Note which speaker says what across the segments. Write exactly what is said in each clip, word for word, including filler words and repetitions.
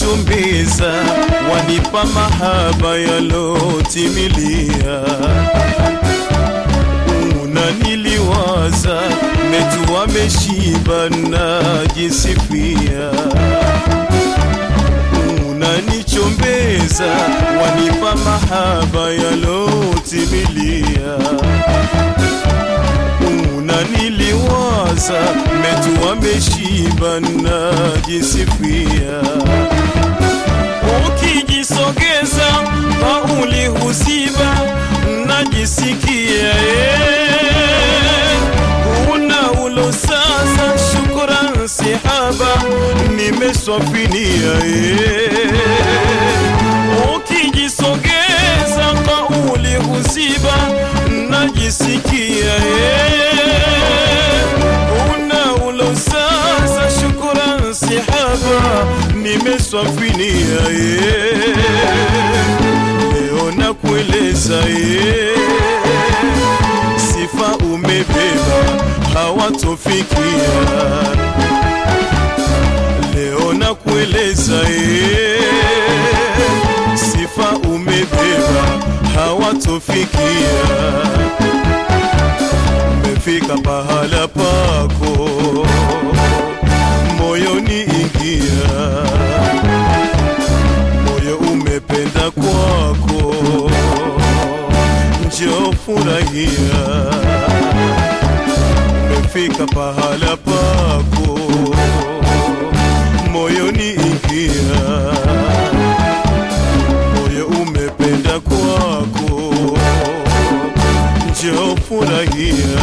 Speaker 1: unanichumbeza, wanipa mahaba yalotimilia. Unaniliwaza, metu ameshiba najisifia. Unanichumbeza, wanipa mahaba yalotimilia. Unaniliwaza, metu ameshiba najisifia. Ukijisogeza, pauli huziba, najisikia una ulo sasa, shukran sihaba, nimeswafinia. Ukijisogeza, pauli huziba, najisikia una ulo sasa, shukran sihaba, nimeswafinia. Leo nakueleza sifa umebeba, hawatofikia. Leo nakueleza sifa umebeba, hawatofikia. Umefika pahala pako, moyoni ingia. Moyo umependa kwako, njoo furahia. Umefika pahala pako, moyoni ingia. Moyo umependa kwako, njoo furahia.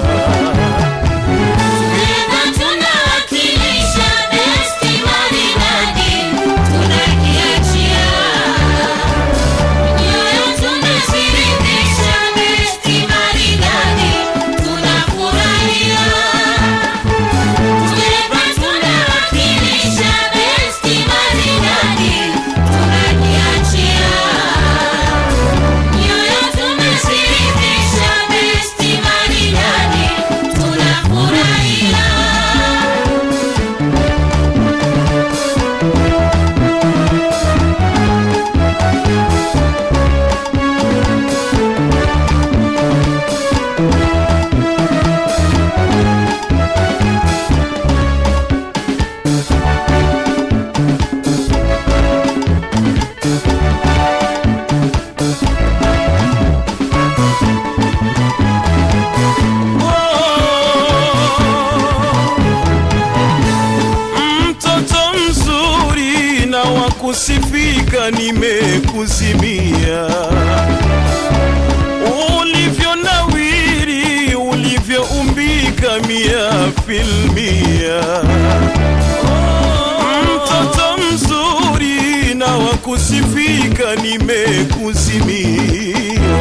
Speaker 1: Kusifika nimekuzimia. Ulivyo nawiri, ulivyo umbika mia filmia. Mtoto mzuri na wakusifika nimekuzimia.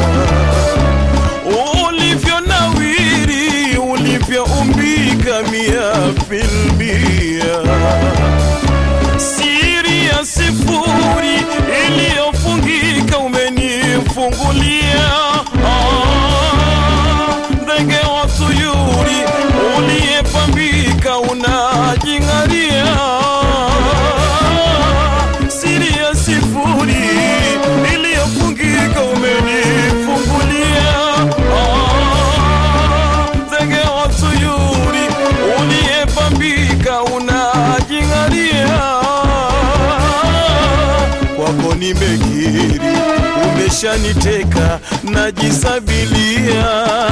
Speaker 1: Ulivyo nawiri, ulivyo umbika mia filmia. Sifuri iliyofungika umenifungulia. Ndege wa tuyuri uliyepambika unajingaria. Siri ya sifuri iliyofungika umenifungulia. Ndege wa tuyuri uliyepambika unajingaria. Kwako nimekiri, umeshaniteka najisabilia.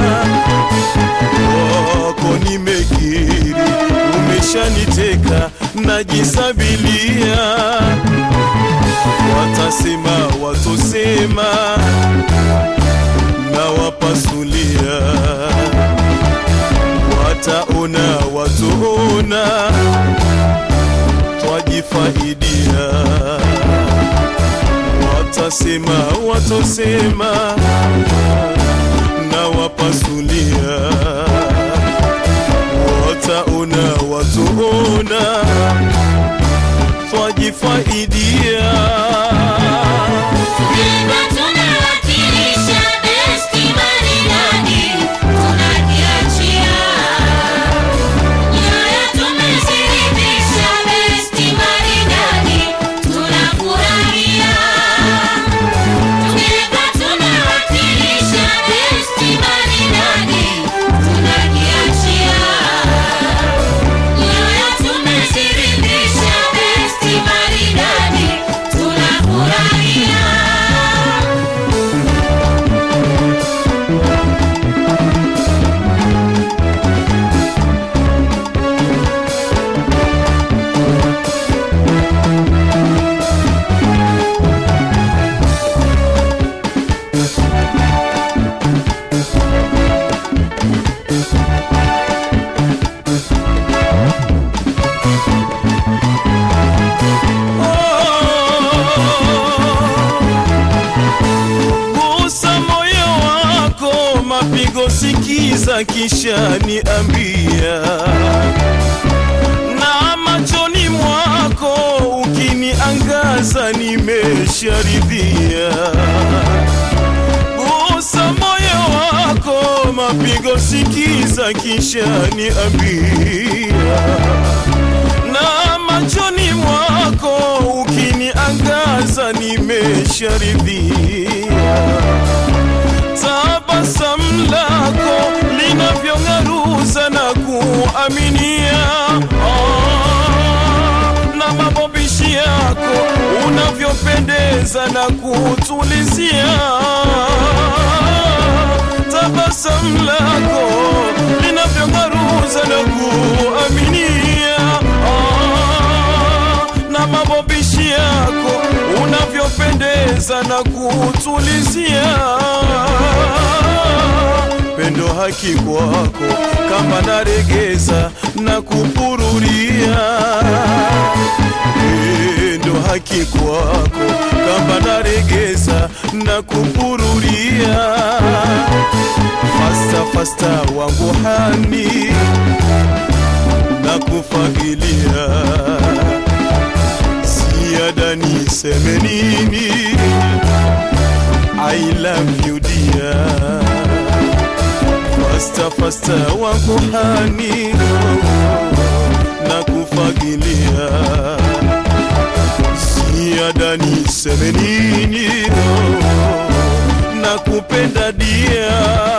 Speaker 1: Kwako nimekiri, umeshaniteka najisabilia. Watasema watosema, na wapasulia. Wataona watuona, twajifaidia. Watasema watosema, na wapasulia. Wataona watuona, twajifaidia.
Speaker 2: Tuna
Speaker 1: sikiza kisha niambia, na machoni mwako ukiniangaza nimesharidhia, gusa moyo wako mapigo sikiza kisha niambia, na machoni mwako ukiniangaza nimesharidhia, tabasamu lako linavyong'aruza na kuaminia, ah, na mabobishi yako unavyopendeza na kutulizia, tabasamu lako linavyong'aruza na kuaminia, ah, na mabobishi yako unavyopendeza na kutulizia, pendo haki kwako kama naregeza na kupururia, pendo haki kwako kama naregeza na kupururia, fasta fasta wangu hani na kufagilia, siada niseme nini, I love you dear, fasta fasta wangu hani na kufagilia, siada niseme nini, na kupenda dia.